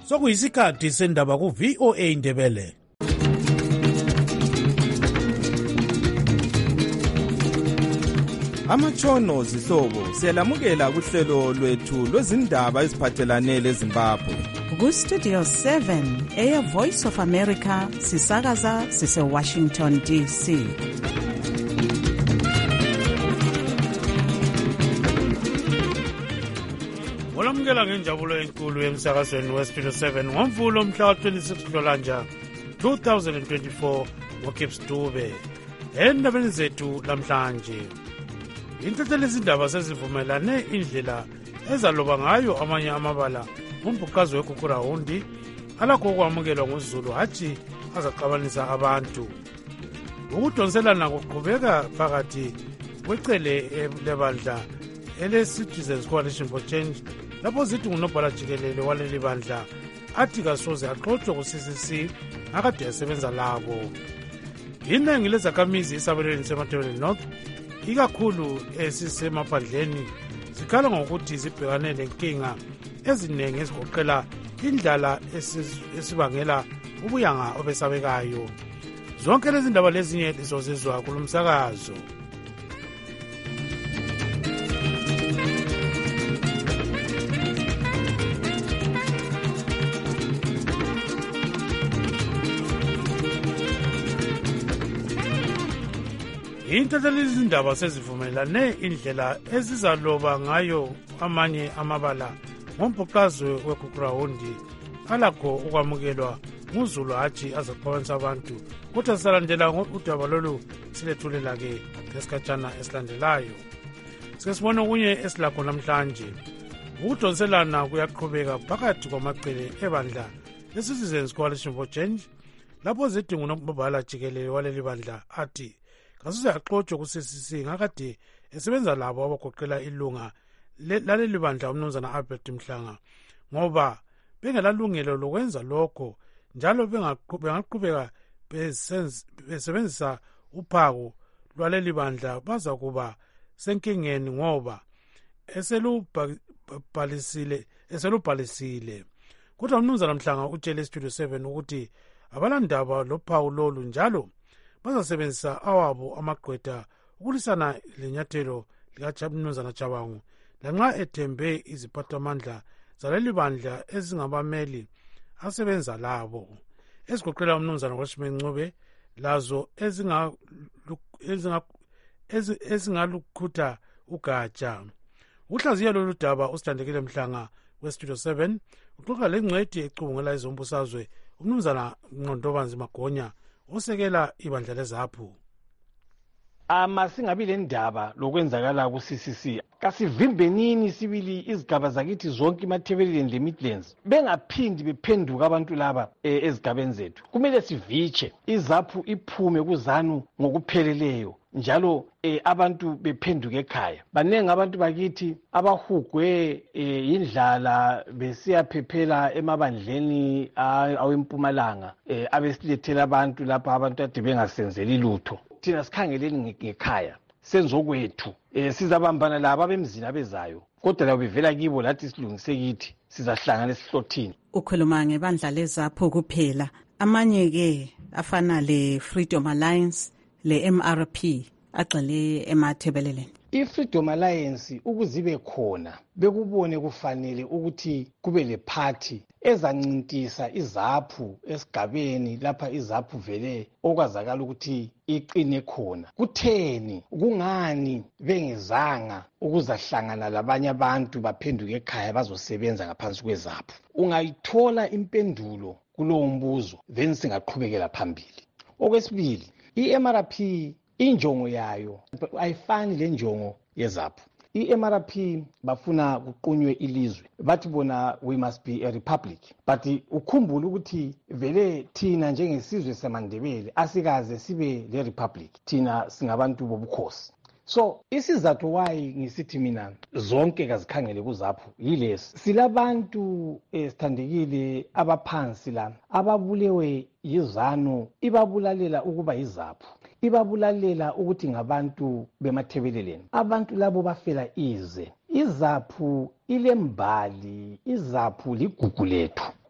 sokuyisikhathi sendaba ku-VOA Indebele. Amatshono zihlobo siyalamukela kuhlelo lwethu lwezindaba eziphathelane leZimbabwe. Ku-Studio 7 Air Voice of America sisakaza sise-Washington DC. Olamukela ngenjabulo enkulu emsakazweni we-Studio 7 ngoMvulo mhla 26 Nhlolanja 2024 ngoKips Dube. Endabeni zethu lamhlanje, intatheli izindaba sezivumelane indlela ezaloba ngayo amanye amabala umbhuqazi weGugurawundi alakho ukwamukelwa nguZulu hatshi azaxabanisa abantu. Ukudonselana kuqhubeka phakathi kwecele lebandla ele-Citizens Coalition for Change lapho zithi ngunobhala jikelele waleli bandla athi kasoze axoxwe ku-CCC akade yasebenza labo. Iningi lezakhamizi esabelweni seMatabele North ikakhulu esisemaphandleni zikhala ngokuthi zibhekane lenkinga eziningi ezigoqela indlala esibangela ubuyanga obesabekayo. Zonke lezi ndaba lezinye lizozizwa kulo msakazo. Intatheli izindaba sezivumelane indlela ezizaloba ngayo amanye amabala ngombhuqazi weGugurawundi alakho ukwamukelwa nguZulu hatshi azaxabanisa abantu. Kodwa sisalandela udaba lolu silethulela-ke ngesikhatshana esilandelayo. Sike sibone okunye esilakho namhlanje. Ukudonselana kuyaqhubeka phakathi kwamacele ebandla le-Citizens Coalition for Change lapho zithi ngunobhala jikelele waleli bandla athi kasoze axoxwe ku-CCC ngakade esebenza labo abagoqela ilunga laleli bandla umnumzana Albert Mhlanga ngoba bengelalungelo lokwenza lokho njalo bengaqhubeka besebenzisa uphako lwaleli bandla baza kuba senkingeni ngoba eselubhalisile. Kodwa umnumzana Mhlanga utshele iStudio 7 ukuthi abalandaba lophawu lolu njalo bazasebenzisa awabo amagqwetha ukulisana lenyathelo likaMnumzana Jabangu lanxa ethembe iziphathamandla zaleli bandla ezingabameli asebenza labo ezigoqela umnumzana Roshman Ncube lazo ezingalukhutha ugatsha. Uhlaziya lolu daba usithandekile Mhlanga weStudio 7 uxoxa lengcwethi ecubungela izombusazwe umnumzana Nqondobanzi Magonya osekela ibandla leZAPU. Singabi le ndaba lokwenzakala ku-CCC kasivimbenini sibili izigaba zakithi zonke iMatabeleland leMidlands bengaphindi bephenduka abantu laba ezigabeni zethu. Kumele sivitshe iZAPU iphume kuZANU ngokupheleleyo njalo abantu bephenduke ekhaya. Banengi abantu bakithi abahugwe indlala besiyaphephela emabandleni awempumalanga abesilethela abantu lapha abantu ade bengasenzeli lutho. Thina sikhangeleni ngekhaya senzokwethu sizabambana labo abemzini abezayo kodwa labo bevela kibo lathi silungise kithi sizahlangana esihlothini. Ukhuluma ngebandla leZAPU kuphela, amanye-ke afana le-Freedom Alliance le-MRP agxile eMatabeleland. I-Freedom Alliance ukuzibe khona bekubone kufanele ukuthi kube le-party ezancintisa iZAPU esigabeni lapha iZAPU vele okwazakala ukuthi iqine khona. Kutheni kungani bengezanga ukuzahlangana labanye abantu baphenduke ekhaya bazosebenza ngaphansi kweZAPU? Ungayithola impendulo kulowo mbuzo then singaqhubekela phambili. Okwesibili, i-MRP injongo yayo ayifani le njongo yeZAPU. I-MRP bafuna kuqunywe ilizwe, bathi bona we must be a republic, but ukhumbula ukuthi vele thina njengesizwe samaNdebele asikaze sibe le republic, thina singabantu bobukhosi. So isizathu why ngisithi mina zonke kazikhangele kuZAPU yilesi, silabantu esithandekile abaphansi la ababulewe yiZANU ibabulalela ukuba yiZAPU, ibabulalela ukuthi ngabantu beMatabeleland. Abantu labo bafela ize. iZAPU ilembali, iZAPU ligugu lethu.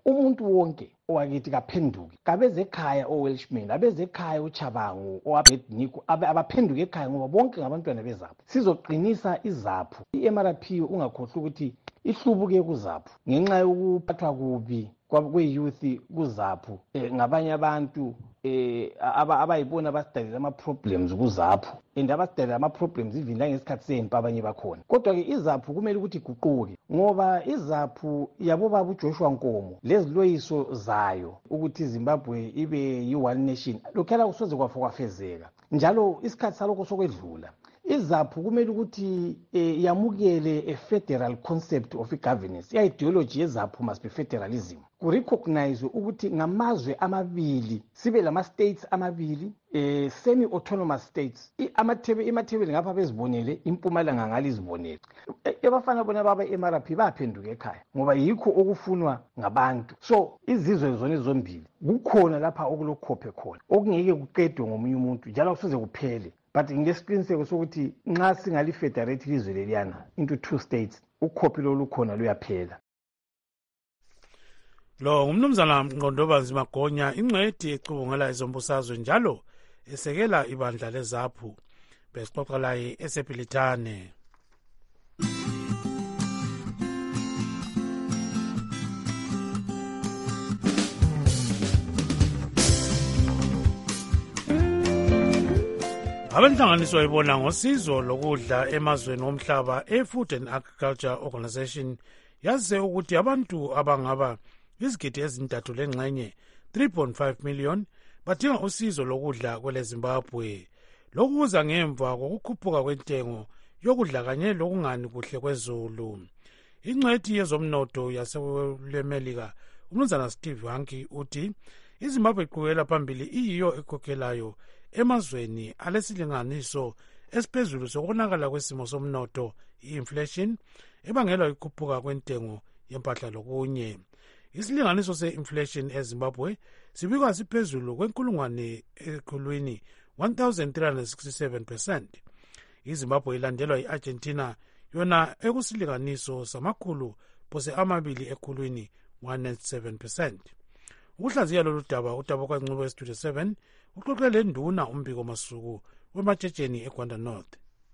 umuntu wonke owakithi kaphenduke, kabeze ekhaya o-Welshman, abeze ekhaya uChabangu, o-Abednego, abaphenduke ekhaya ngoba bonke ngabantwana beZAPHU. Sizoqinisa iZAPHU. I-MRP ungakhohlwa ukuthi ihlubuke kuZAPHU ngenxa yokuphathwa kubi kwe-youth kuZAPHU ngabanye abantu abayibona abasidalela ama-problems kuZAPHU and abasidalela ama-problems even langesikhathi sempi abanye bakhona. Kodwa-ke iZAPHU kumele ukuthi iguquke ngoba iZAPHU yabobaba uJoshua Nkomo leziloyiso zayo ukuthi iZimbabwe ibe yi-one nation lokhuyana kusoze kwafezeka njalo isikhathi salokho sokwedlula. iZAPHU kumele ukuthi yamukele a federal concept of governance. I-ideology yeZAPHU must be federalism. Kurecognize ukuthi ngamazwe amabili sibe lama-states amabili semi-autonomous states. Imathebeli ngapha bezibonele, impumalanga ngale izibonele. Abafana bona baba MRP baphenduka ekhaya ngoba yikho okufunwa ngabantu. So izizwe zona zombili kukhona lapha okulokhophe khona okungeke kuqedwe ngomunye umuntu njalo kusuze kuphele. But ngesiqiniseko sokuthi nxa singalifederate ilizwe leliyana into 2 states ukhophi lolukhona luyaphela. Lo ngumnumzana Mqondobazi Magonya, ingcwethi ecubungela ezombusazwe njalo esekela ibandla leZAPHU. Besixoxa laye esePhilithane. Abenhlanganiso ibona ngosizo lokudla emazweni omhlaba e-Food and Agriculture Organization yaze ukuthi abantu abangaba izigidi ezintathu lengxenye 3.5 million badinga usizo lokudla kwele Zimbabwe. Lokhu kuza ngemva kokukhuphuka kwentengo yokudla kanye lokungani kuhle kwezulu. Ingcwethi yezomnotho yaseMelika uMnumzana Steve Hanke uthi iZimbabwe iqhubekela phambili iyiyo ekhokhelayo emazweni alesilinganiso esiphezulu sokonakala kwesimo somnotho, i-inflation ebangelwa ukukhuphuka kwentengo yempahla lokunye. Isilinganiso se-inflation eZimbabwe sibikwa siphezulu kwenkulungwane ekhulwini 1367%. iZimbabwe ilandelwa i-Argentina yona ekusilinganiso samakhulu phose amabili ekhulwini 197%. Ukuhlaziya lolu daba udaba kwaNcubo eStudio 7 uxoxele nduna uMbiko Masuku wematshetsheni eGwanda North.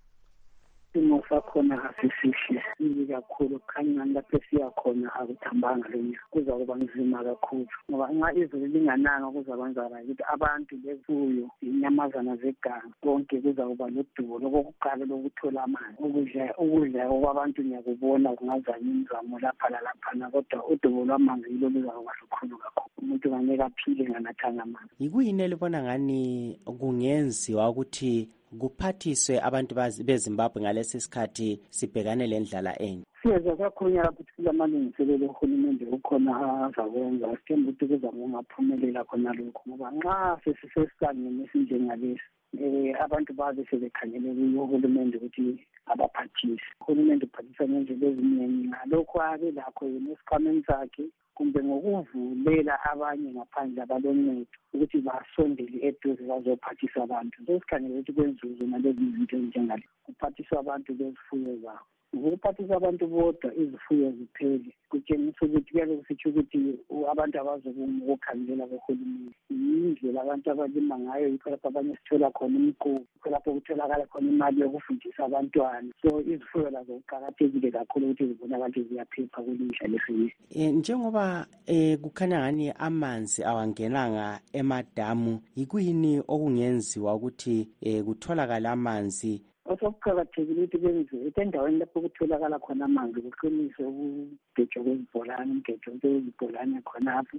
Isimo sakhona asisihle sibi kakhulu, khanya lapho siyakhona akuthambanga lonyaka, kuza kuba nzima kakhulu ngoba nxa izulu lingananga kuzabanzana ukuthi abantu befuyo, inyamazana zeganga konke kuza kuba lodubo lokuqala lokuthola amanzi. Ukudla okwabantu ngiyakubona kungazanye imizamo lapha lalaphana, kodwa udubo lwamanzi yilo luzakuba lukhulu kakhulu. Umuntu ngeke aphile nganathanga amanzi. Yikuyini elibona ngani kungenziwa ukuthi kuphathiswe abantu beZimbabwe ngalesi sikhathi sibhekane lendlala enye? Siyeza kakhulu lapho silamalungiselelo uhulumende ukhona azakwenza, sithemba ukuthi kuzakungaphumelela khona lokho ngoba nxa sesisesangeni esinjengalesi abantu babe sebekhangele kuyo uhulumende ukuthi abaphathise. Uhulumende uphathisa ngendlela eziningi, ngalokho abe lakho yena esikhwameni sakhe kumbe ngokuvulela abanye ngaphandle abaloncedo ukuthi basondele eduze bazophathisa abantu. Sesikhangele ukuthi kwenzuzo nalezi zinto ezinjengale kuphathiswa abantu bezifuyo zabo. Ukuphathisa abantu bodwa izifuyo ziphele kutshengisa ukuthi kuyabe kusitsho ukuthi abantu abazokukhangela kohulumende. Yindlela abantu abalima ngayo, yikho lapho abanye sithola khona umquba, yikho lapho kutholakala khona imali yokufundisa abantwana. So izifuyo lazo kuqakathekile kakhulu ukuthi zibonakale ziyaphepha kulindla lesini. Njengoba kukhanya ngani amanzi awangenanga emadamu, yikuyini okungenziwa ukuthi kutholakala amanzi? Osokuqakathekile ukuthi kwenziwe endaweni lapho kutholakala khona amanzi kuqiniswe ukugejwa kwezibholane, umgejo kwezibholane khonapho.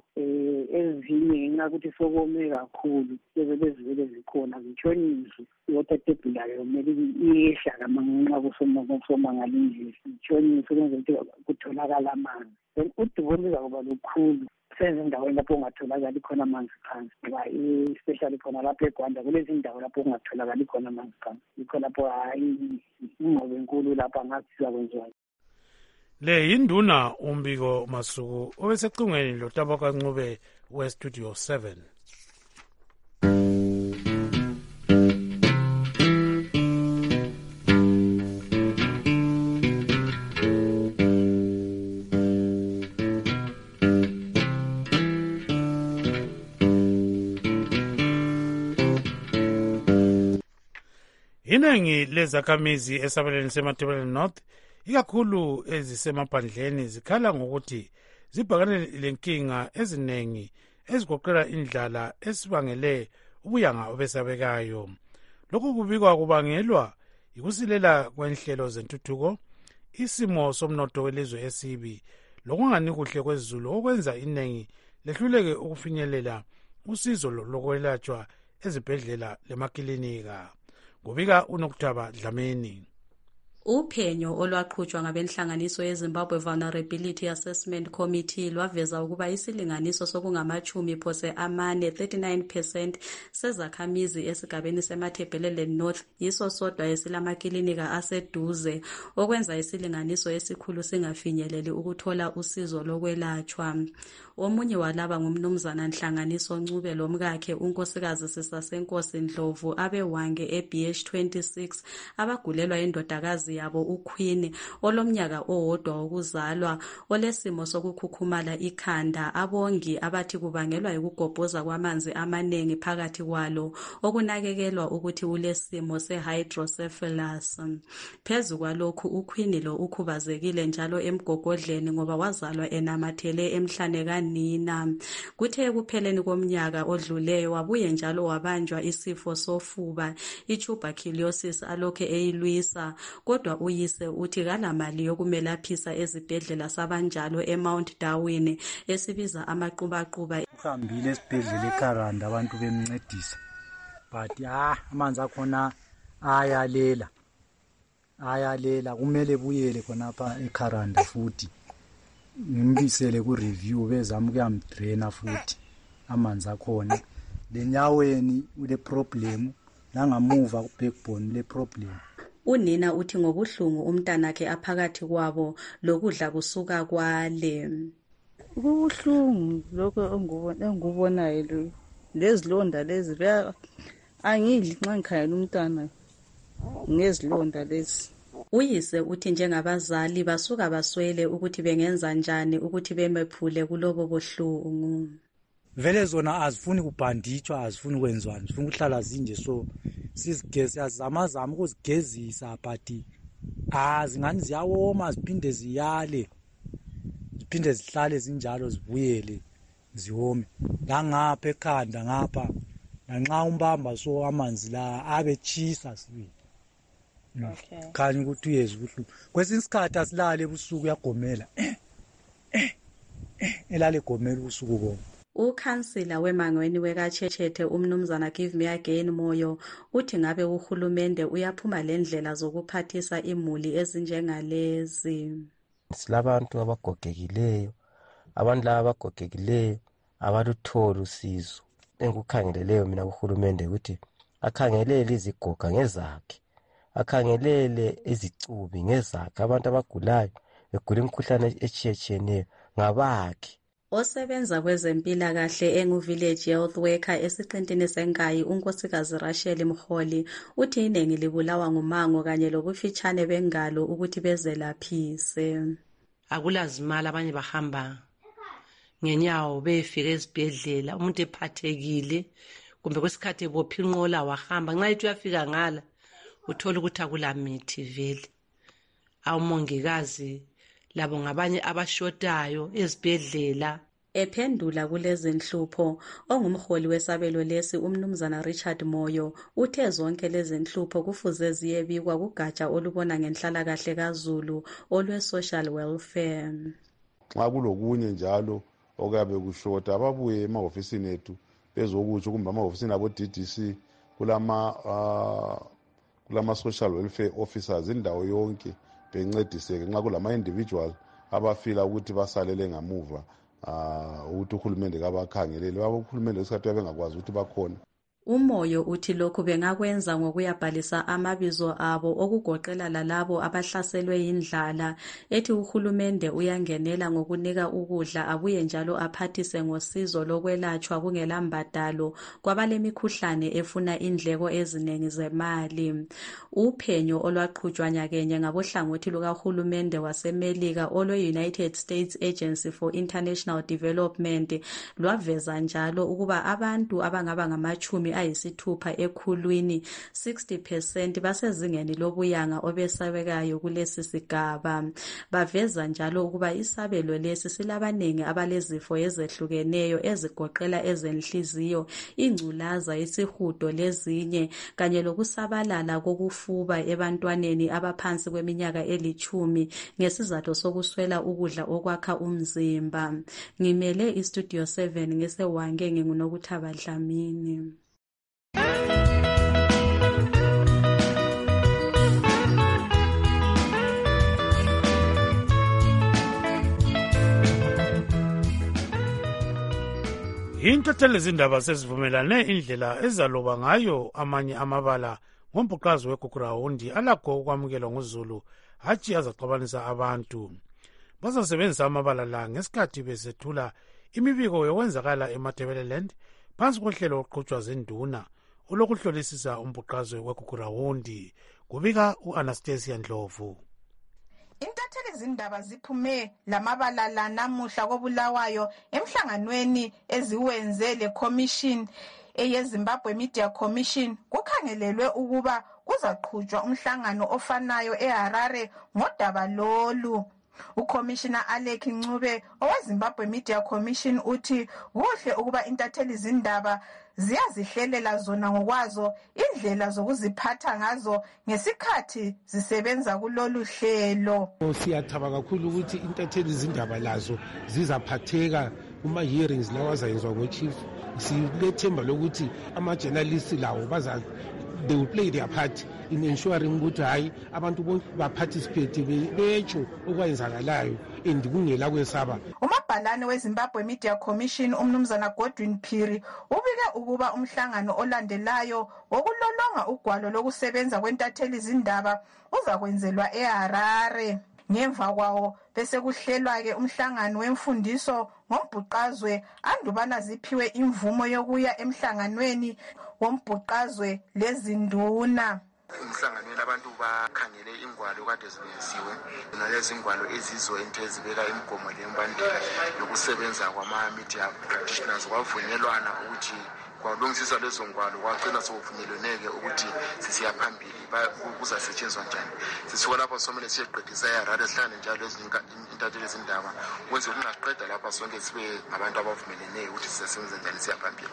Ezinye ngenxa ukuthi sokome kakhulu bezivele zikhona zitshoniswe. I-water table layo kumele iyehla kamanxa kusoma ngalindlela, zitshoniswe ukwenzela ukuthi kutholakala amanzi. Then udubo luzakuba lukhulu sezindaweni lapho kungatholakali khona amanzi phansi, ngoba especially khona lapho eGwanda kulezi ndawo lapho kungatholakali khona amanzi phansi, yikho lapho ingqobo enkulu lapha ngathi sizakwenziwa. Le yinduna uMbiko Masuku obesecingweni lotaba kaNcube weStudio 7. iningi lezakhamizi esabelweni seMatabeleland North ikakhulu ezisemaphandleni zikhala ngokuthi zibhekane lenkinga eziningi ezigoqela indlala esibangele ubuyanga obesabekayo. Lokhu kubikwa kubangelwa yikusilela kwenhlelo zentuthuko, isimo somnotho welizwe esibi, lokungani kuhle kwezulu okwenza iningi lehluleke ukufinyelela usizo lokwelatshwa ezibhedlela lemakilinika. Kubika uNokuthaba Dlamini. Uphenyo olwaqhutshwa ngabenhlanganiso yeZimbabwe Vulnerability Assessment Committee lwaveza ukuba isilinganiso sokungama-40% sezakhamizi esigabeni seMatabeleland North yiso sodwa esilamakilinika aseduze, okwenza isilinganiso esikhulu singafinyeleli ukuthola usizo lokwelatshwa. Omunye walaba ngumnumzana Nhlanganiso Ncube lomkakhe unkosikazi Sisasenkosi Ndlovu abewange eBH 26 abagulelwa indodakazi yabo uQueen olomnyaka owodwa wokuzalwa olesimo sokukhukhumala ikhanda, abongi abathi kubangelwa yikugobhoza kwamanzi amanengi phakathi kwalo okunakekelwa ukuthi ulesimo sehydrocephalus. Phezu kwalokhu uQueen lo ukhubazekile njalo emgogodleni ngoba wazalwa enamathele emhlane kanina. Kuthe ekupheleni komnyaka odluleyo wabuye njalo wabanjwa isifo sofuba i-tuberculosis alokhe eyilwisa, kodwa uyise uthi kalamali yokumelaphisa ezibhedlela sabanjalo eMount Darwin esibiza amaqubaqhuba. Uhambile esibhedlela eKaranda abantu bemncedisa, but amanzi akhona ayalela kumele buyele khonapha eKaranda futhi ngimbisele ku-review bezama ukuyamdraina futhi amanzi akhona. Lenyaweni ule problem, langamuva ku-backbone le problem. Unina uthi ngobuhlungu umntanakhe aphakathi kwabo lokudla kusuka kwale. Kubuhlungu lokho engubonayo lezilonda lezi angidli nxa ngikhangela umntana ngezilonda lezi. Uyise uthi njengabazali basuka baswele ukuthi bengenza njani ukuthi bemephule kulobo buhlungu. Vele zona azifuni kubhanditshwa, azifuni kwenzwani, zifuna ukuhlala zinje, so sizamazama ukuzigezisa, but zingani ziyawoma ziphinde ziyale, ziphinde zihlale zinjalo zibuyele ziwome. Langapha ekhanda ngapha lanxa umbamba so amanzi la abetshisa sibili. Okay. Khanya ukuthi uyezwa ubuhlungu. Kwesinye isikhathi asilale ebusuku uyagomela. Elale gomela ubusuku bonke. Ukhansila wemangweni wekaChechethe umnumzana Give Me Again Moyo uthi ngabe uhulumende uyaphuma lendlela zokuphathisa imuli ezinjengalezi. Silabantu abagogekileyo, abantu laba abagogekileyo abaluthola usizo. Engikukhangeleleyo mina kuhulumende ukuthi akhangelele izigoga ngezakhe, akhangelele izicubi ngezakhe, abantu abagulayo begula imikhuhlane etshiyetshiyeneyo ngabakhe. Osebenza kwezempilakahle engu-village health worker esiqintini senkayi unkosikazi Rachel Mkholi uthi iningi libulawa ngumango kanye lobufitshane bengalo ukuthi bezelaphise. Akulazimali, abanye bahamba ngenyawo befika esibhedlela, umuntu ephathekile kumbe kwesikhathi ebopha inqola wahamba, nxa ethi uyafika ngala uthola ukuthi akulamithi vele. Omongikazi labo ngabanye abashotayo ezibhedlela. Ephendula kulezi nhlupho ongumholi wesabelo lesi umnumzana Richard Moyo uthe zonke lezi nhlupho kufuze ziyebikwa kugatsha olubona ngenhlalakahle kaZulu olwe-social welfare. Nxa kulokunye njalo okabe kushota ababuye emahofisini ethu bezokutsho kumbe amahofisini abo-DDC kulama social welfare officers indawo yonke bencediseke nxa kulama-individual abafila ukuthi basalele ngamuva ukuthi uhulumende kabakhangelele uhulumende wesikhathi bengakwazi ukuthi bakhona. Umoyo uthi lokhu bengakwenza ngokuyabhalisa amabizo abo okugoqela lalabo abahlaselwe yindlala, ethi uhulumende uyangenela ngokunika ukudla abuye njalo aphathise ngosizo lokwelatshwa kungelambadalo kwabalemikhuhlane efuna indleko eziningi zemali. Uphenyo olwaqhutshwa nyakenye ngabohlangothi lukahulumende waseMelika olwe-United States Agency for International Development lwaveza njalo ukuba abantu abangaba ngama-10 ayisithupha ekhulwini 60% basezingeni lobuyanga obesabekayo kulesi sigaba. Baveza njalo ukuba isabelo lesi silabanengi abalezifo ezehlukeneyo ezigoqela ezenhliziyo, ingculaza, isihudo lezinye, kanye lokusabalala kokufuba ebantwaneni abaphansi kweminyaka 10 ngesizathu sokuswela ukudla okwakha umzimba. Ngimele iStudio 7 ngesewange nginguNokuthaba Dlamini. Intatheli zindaba sezivumelane indlela ezaloba ngayo amanye amabala ngombhuqazi weGugurawundi alakho ukwamukelwa nguZulu hatshi azaxabanisa abantu. Bazasebenzisa amabala la ngesikhathi besethula imibiko yokwenzakala eMatabeleland phansi kohlelo oqhutshwa zinduna olokuhlolisisa umbhuqazi weGugurawundi. Kubika u-Anastasia Ndlovu. Intatheli zindaba ziphume lamabala la namuhla koBulawayo emhlanganweni eziwenze le commission eyeZimbabwe Media Commission. Kukhangelelwe ukuba kuzaqhutshwa umhlangano ofanayo eHarare ngodaba lolu. UCommissioner Alec Ncube oweZimbabwe Media Commission uthi kuhle ukuba intatheli zindaba ziyazihlelela zona ngokwazo indlela zokuziphatha ngazo ngesikhathi zisebenza kulolu hlelo. Siyathaba kakhulu ukuthi intatheli zindaba lazo zizaphatheka kuma hearings lawa azayenzwa ngoChief. Silethemba lokuthi ama-journalists lawo they will play their part in ensuring ukuthi hayi abantu bonke ba-participate betsho okwenzakalayo and kungela kwesaba. Umabhalane weZimbabwe Media Commission umnumzana Godwin Phiri ubike ukuba umhlangano olandelayo wokulolonga ugwalo lokusebenza kwentatheli zindaba uzakwenzelwa eHarare. Ngemva kwawo bese kuhlelwa-ke umhlangano wemfundiso ngombhuqazwe andubana ziphiwe imvumo yokuya emhlanganweni wombhuqazwe lezinduna. Emhlanganweni abantu bakhangele ingwalo kade zibenziwe nalezi ingwalo ezizo into ezibeka imigomo lembandela yokusebenza kwama-media practitioners. Kwavunyelwana ukuthi kwalungisiswa lezo ngwalo kwagcina sokuvunyelweneke ukuthi sisiya phambili kuzasetshenziswa njani. Sisuka lapho somele siyeqedisa eHarare sihlangane njalo ezinye intatheli zindaba kwenze ukungaqeda lapha sonke sibe ngabantu abavumelene ukuthi sisebenze njani siya phambili.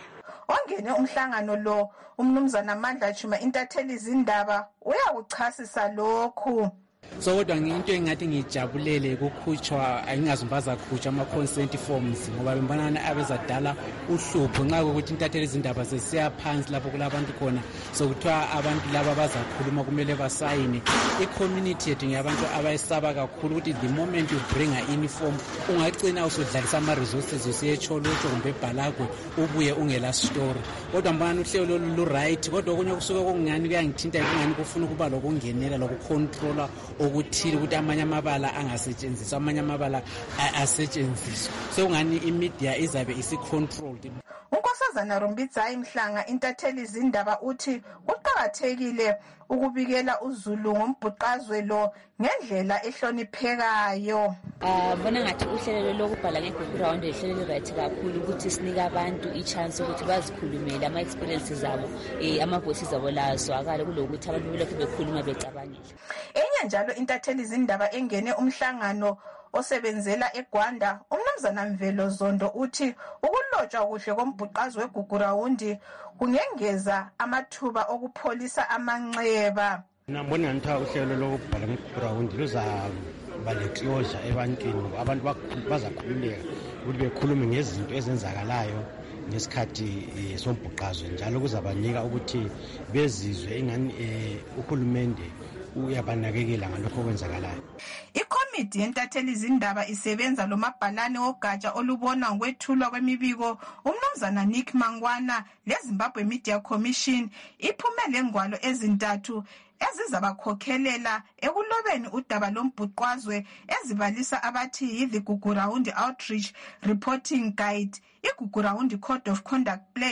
Ongene umhlangano lo umnumzana Mandla Chuma intatheli zindaba uyakuchasisa lokhu. So kodwa into engathi ngijabulele kukhutshwa ayingazumbaza khutshwa ama-consent forms ngoba bembonana abezadala uhlupho nxa ukuthi intatheli zindaba sesiya phansi lapho kulabantu khona sokuthiwa abantu laba bazakhuluma kumele basayine. I-community yethu ngabantu abayisaba kakhulu ukuthi the moment you bring a uniform ungagcina usudlalisa ama-resources usiyetsholotsho kumbe ebhalagwe ubuye ungela story. Kodwa mbonana uhlelo lu-right kodwa okunye kusuke kungani kuyangithinta kungani kufuna ukuba lokungenela lokucontrola okuthile ukuthi amanye amabala angasetshenziswa amanye amabala asetshenziswa sekungani imedia izabe isi-controlled. uNkosazana Rumbidzayi Mhlanga intatheli zindaba uthi kuqakathekile ukubikela uZulu ngombhuqazwe lo ngendlela ehloniphekayo. Bona ngathi uhlelo lokubhala ngeGugurawundi ihlelo right kakhulu ukuthi sinika abantu i-chance ukuthi bazikhulumele ama-experiences zabo ama-voices zabo lazwakala kulokuthi abantu belokhu bekhuluma becabangile. Enye njalo intatheli zindaba engene umhlangano osebenzela eGwanda umnumzana Mvelo Zondo uthi ukulotshwa kuhle kombhuqazwe weGugurawundi kungengeza amathuba okupholisa amanxeba. Ngibona ngathi uhlelo lokubhala ngeGugurawundi luzaba le-closure ebantwini, abantu bazakhululeka ukuthi bekhulume ngezinto ezenzakalayo ngesikhathi sombhuqazwe njalo kuzabanika ukuthi bezizwe ingani uhulumende uyabanakekela ngalokho okwenzakalayo. Ikomiti yentatheli zindaba isebenza lomabhalane wogatsha olubona ngokwethulwa kwemibiko umnumzana Nick Mangwana leZimbabwe Media Commission iphume lengwalo ezintathu ezizabakhokhelela ekulobeni udaba lombhuqazwe ezibalisa abathi the Gugurawundi Outreach Reporting Guide, iGugurawundi Code of Conduct Pledge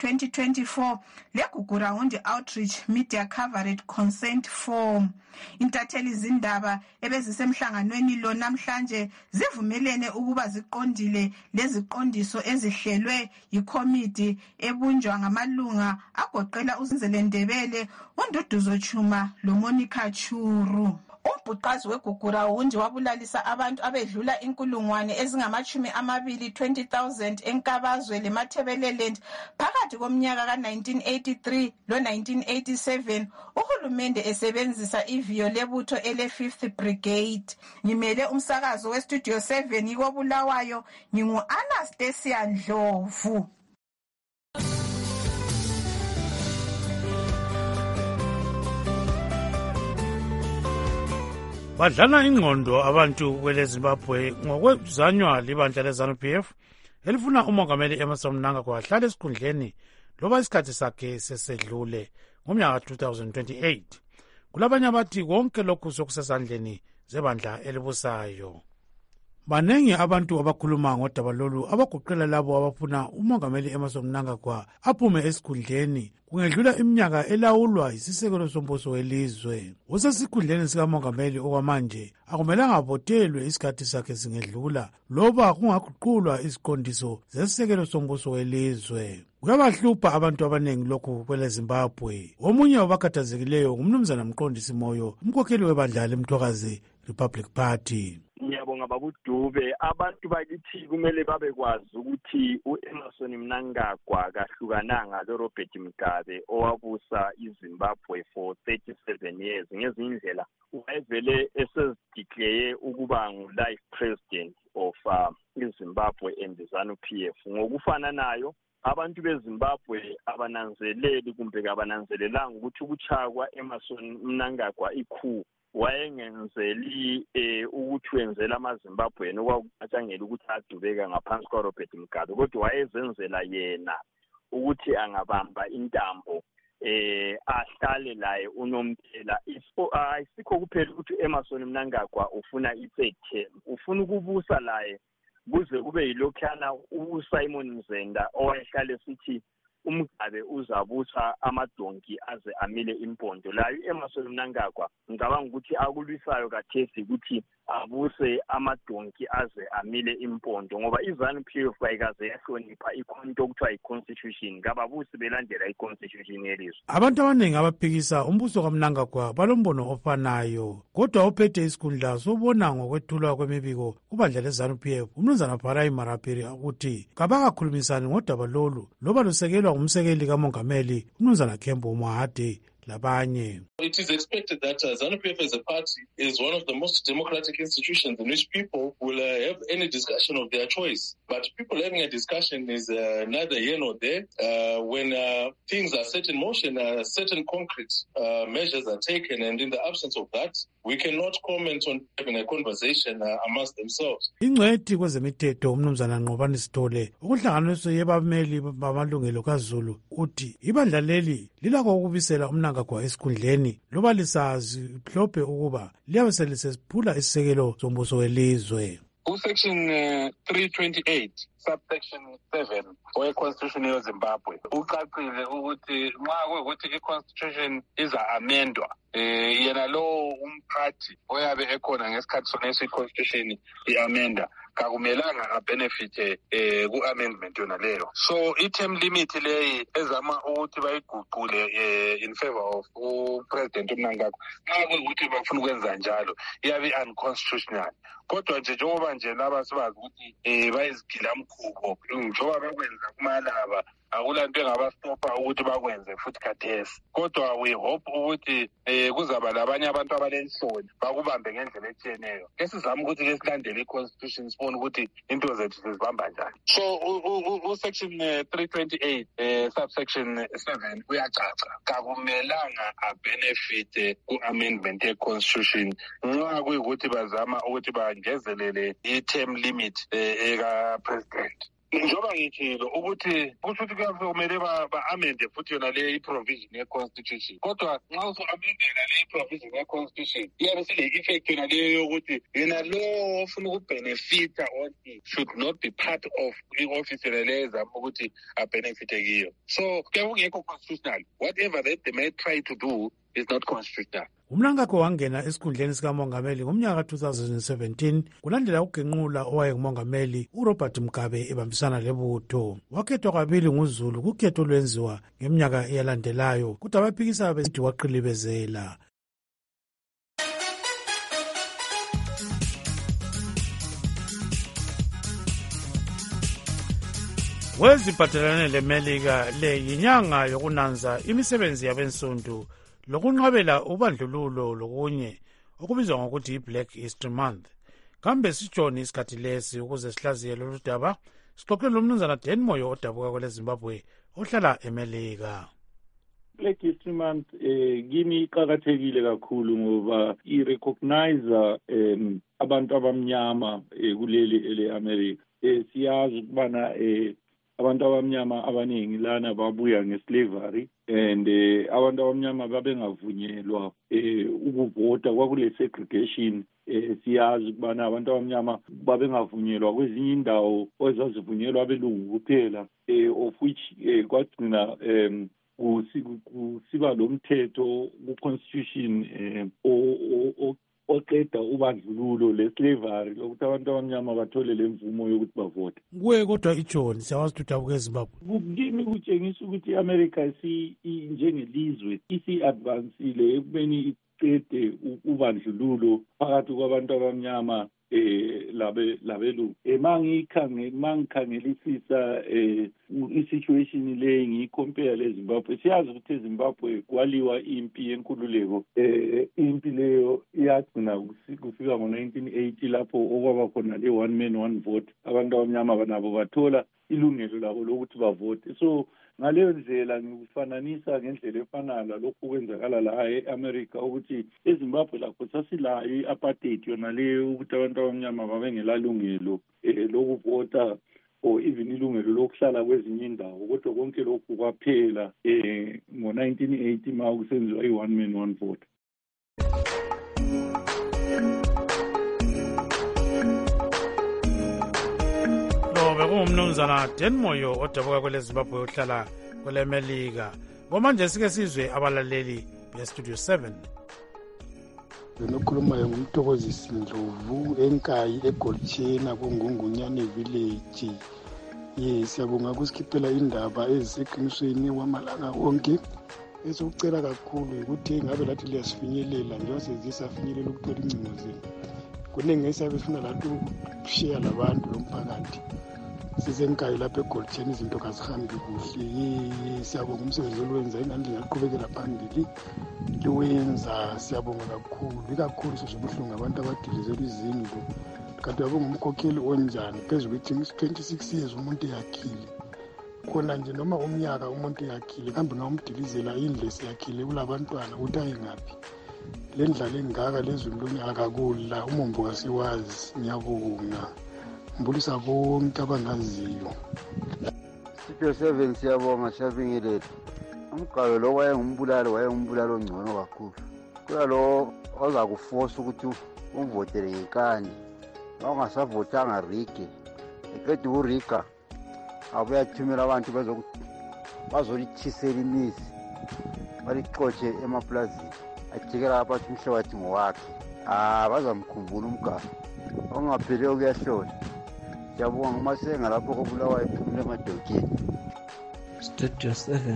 2024 leGugurawundi Outreach Media Coverage Consent Form. Intatheli zindaba ebezisemhlanganweni lo namhlanje zivumelene ukuba ziqondile leziqondiso ezihlelwe yikomiti ebunjwa ngamalunga agoqela uZinzele Ndebele, uNduduzo Chuma loMonica Churu. Umbhuqazi weGugurawundi wabulalisa abantu abedlula 20,000 eNkabazwe leMathebeleland phakathi komnyaka ka-1983 lo-1987 uhulumende esebenzisa iviyo lebutho ele-5th Brigade. Ngimele umsakazo weStudio 7 ikobulawayo ngingu-Anastasia Ndlovu. Badlana ingqondo abantu kweleZimbabwe ngokwezanywa libandla leZANU-PF elifuna umongameli Emmerson Mnangagwa ahlale esikhundleni loba isikhathi sakhe sesedlule ngomnyaka 2028. Kulabanye abathi konke lokhu sokusesandleni zebandla elibusayo. Banengi abantu abakhuluma ngodaba lolu abagoqela labo abafuna umongameli Emmerson Mnangagwa aphume esikhundleni kungedlula iminyaka elawulwa yisisekelo sombuso welizwe. Usesikhundleni sikamongameli okwamanje akumelanga avotelwe isikhathi sakhe singedlula loba kungaguqulwa iziqondiso zesisekelo sombuso welizwe. Kuyabahlupha abantu abanengi lokhu kweleZimbabwe. Omunye wabakhathazekileyo ngumnumzana Mqondisi Moyo, umkhokheli webandla leMthokazi Republic Party. Ngiyabonga babuDube, abantu bakithi kumele babekwazi ukuthi uEmmerson Mnangagwa kahlukananga loRobert Mugabe owabusa iZimbabwe for 37 years. Ngezinye indlela wayevele esezideclare ukuba ngu-life president of iZimbabwe and ZANU-PF. Ngokufana nayo abantu beZimbabwe abananzeleli kumbe abananzelelanga ukuthi ukutshaya kwa-Emmerson Mnangagwa ikhu wayengenzeli ukuthi wenzela amaZimbabweni okwakutshangela ukuthi adubeka ngaphansi kwaRobert Mugabe, kodwa wayezenzela yena ukuthi angabamba intambo ahlale laye unomphela. Ayisikho kuphela ukuthi Emmerson Mnangagwa ufuna i-third term, ufuna ukubusa laye kuze kube yilokhana uSimon Mzenda owayehlale sithi uMgabe uzabusa amadonki aze amile impondo. Layo Emmerson Mnangagwa ngicabanga ukuthi akulwisayo kathesi ukuthi abuse amadonki aze amile impondo, ngoba iZANU-PF ayikaze yahlonipha ikhonto okuthiwa i-constitution, kababusi belandela i-constitution yelizwe. Abantu abaningi abaphikisa umbuso kaMnangagwa balombono ofanayo, kodwa ophethe isikhundla sobona ngokwethulwa kwemibiko kubandla leZANU-PF umnumzana Bharai Marapiri ukuthi kabakakhulumisani ngodaba lolu loba lusekelwa ngumsekeli kamongameli umnumzana Kembo Mahade labanye. It is expected that ZANU-PF as a party is one of the most democratic institutions in which people will have any discussion of their choice. But people having a discussion is neither here nor there. When things are set in motion, certain concrete measures are taken, and in the absence of that, we cannot comment on having a conversation amongst themselves. Ingcwethi kwezemithetho umnumzana Nqobani Sithole ukuhlanganiso yebameli bamalungelo kaZulu uthi ibandla leli lilakho ukubisela uMnangagwa esikhundleni loba lisazi mhlophe ukuba liyabe selisesiphula isisekelo sombuso welizwe. Section 328 subsection 7 we-constitution yeZimbabwe ucacile ukuthi nxa kuyikuthi i-constitution iza-amendwa yena lo umphathi oyabe ekhona ngesikhathi soneso i-constitution i-amenda kakumelanga abenefite ku-amendment yona leyo. So i-term limit leyi ezama ukuthi bayiguqule in favor of upresident uMnangagwa nxa kuyikuthi bafuna ukwenza njalo iyabe unconstitutional. Kodwa nje njengoba nje laba sibazi ukuthi bayizigilamkhubo njengoba bakwenza kumalaba akulanto engabastopha ukuthi bakwenze futhi khathesi, kodwa we hope ukuthi kuzaba labanye abantu abalenhloni bakubambe ngendlela etshiyeneyo. Kesizama ukuthi ke silandele i-constitution sibone ukuthi into zethu sizibamba njani. So u-section 328 subsection 7 uyacaca kakumelanga abenefite ku-amendment ye-constitution nxa kuyikuthi bazama ukuthi bangezelele i-term limit eka-president. njengoba ngitshilo ukuthi kusho ukuthi kumele ba-amende futhi yona le i-provision ye-constitution kodwa nxa usu-amendela le i-provision ye-constitution iyabe sile-effect yona leyo yokuthi yena lo ofuna ukubhenefitha only should not be part of i-office yona leyo ezama ukuthi abhenefithe kiyo. So kuyabe kungekho constitutional. Whatever that they may try to do is not constitutional. umnankakho wangena esikhundleni sikamongameli ngomnyaka ka-2017 kulandela ukugenqula owayengumongameli uRobert Mugabe ebambisana lebutho. Wakhethwa kabili nguZulu kukhetho olwenziwa ngeminyaka eyalandelayo kodwa abaphikisa besithi waqilibezela. Weziphathelane leMelika le yinyanga yokunanza imisebenzi yabensundu lokunqabela ubandlululo lokunye okubizwa ngokuthi i-Black History Month. Kambe sijoni isikhathi lesi ukuze sihlaziye lolu daba sixoxe lomnumzana Dan Moyo odabuka kwele Zimbabwe ohlala eMelika. Black History Month kimi iqakathekile kakhulu ngoba irecognize abantu abamnyama kuleli ele-America. Siyazi ukubana abantu abamnyama abaningi lana babuya ngeslavery and abantu abamnyama babengavunyelwa ukuvota kwakule segregation. Siyazi ukubana abantu abamnyama babengavunyelwa kwezinye indawo ezazivunyelwa abelungu kuphela of which kwagcina kusiba lo mthetho ku-constitution oqeda ubandlululo le-slavery lokuthi abantu abamnyama bathole le mvumo yokuthi bavote. Kuye kodwa ijoni siyawazi ukuthi abuke eZimbabwe. Kimi kutshengisa ukuthi i-America njengelizwe isi-advansile ekubeni iqede ubandlululo phakathi kwabantu abamnyama labelungu. Mangikhangelisisa i-situation le ngiyicompare leZimbabwe. Siyazi ukuthi eZimbabwe kwaliwa impi yenkululeko. Impi leyo iyagcina kufika ngo-1980 lapho okwaba khona le one man one vote. Abantu abamnyama nabo bathola ilungelo labo lokuthi bavote. So ngaleyo ndlela ngikufananisa ngendlela efanayo lalokhu kwenzakala la e-America ukuthi eZimbabwe lapho sasilayo i-apartheid yona leyo ukuthi abantu abamnyama babengelalungelo lokuvota or even ilungelo lokuhlala kwezinye indawo kodwa konke lokhu kwaphela ngo-1980 ma kusenziwa i-one man one vote. Bekungumnumzana Dan Moyo odabuka kwele Zimbabwe ohlala kwele Melika. Ngomanje sike sizwe abalaleli beStudio 7. Benokhulumayo ngumthokozisi Ndlovu enkayi eGolchena kuNgungunyane village. Siyabonga kusikhiphela indaba eziseqinisweni wamalanga onke. Esokucela kakhulu ukuthi ngabe lathi liyasifinyelela njengoba sezisafinyelela ukuthola ingcingo zenu. Kunenge esabe sifuna lathi ukushiya labantu lomphakathi. Sizenkayi lapha eGolchena izinto kazihambi kuhle. Siyabonga umsebenzi olwenza ingane lingaqhubekela phambili liwenza. Siyabonga kakhulu ikakhulu sizobuhlungu abantu abadilizelwe izindlu. Kanti yabonga umkhokheli onjani phezu kwethi 26 years umuntu yakhile khona nje noma umnyaka umuntu yakhile kambe ngawumdilizela indlu esiyakhile kulabantwana ukuthi ayengaphi le ndlala engaka lezulu lonyaka kula umombo kasiwazi. Ngiyabonga mbulisa bonke abangaziyo. Studio 7 siyabonga siyabingelela. Umgalo lo wayengumbulalo ongcono kakhulu. Kuya lo oza kuforce ukuthi umvotele ngenkani. Ungasavotanga rike. Eqeda urika abuyathumela abantu bazolithisela imizi. Balixotshe emaplazini. Ajikela abathi umhlabathi ngowakhe. Bazamkhumbula umgalo. Ongapheliyo kuyahlola. Siyabonga ngumasenga lapho kobulawa ephumule emadokeni. Studio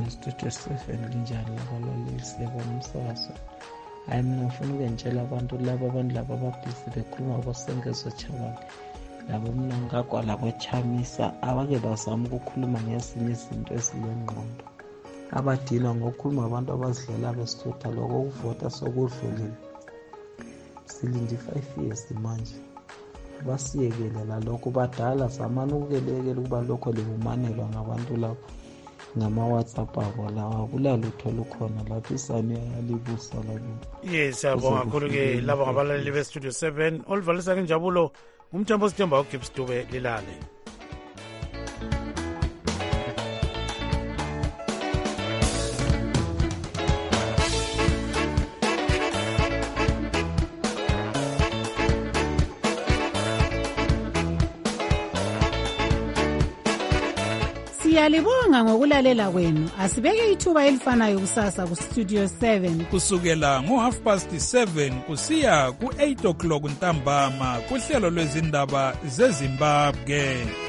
7 linjani abalaleli siyabona umsakazo. Hayi mina ngifuna ukuyentshela abantu laba ababhisi bekhuluma kosengezo Chabane. Labo mina ngakwa labo Chamisa abake bazama ukukhuluma ngezinye izinto ezilengqondo. Abadila ngokukhuluma abantu abazidlela besithatha lokho ukuvota sokudlulile. Silindi 5 years manje. Basiyekele lalokho badala zamana ukukelekela ukuba lokho libumanelwa ngabantu lapho ngama-WhatsApp abo lawa kulalutho lukhona lapho isane yalibusa lapho. Yes, siyabonga kakhulu-ke labo ngabalaleli beStudio 7 olivalisa ke Njabulo umthambo sithemba uGibbs Dube lilale. Siyalibonga ngokulalela kwenu. Asibeke ithuba elifanayo kusasa ku Studio 7 kusukela ngo7:30 kusiya ku8 o'clock ntambama kuhlelo lwezindaba zeZimbabwe.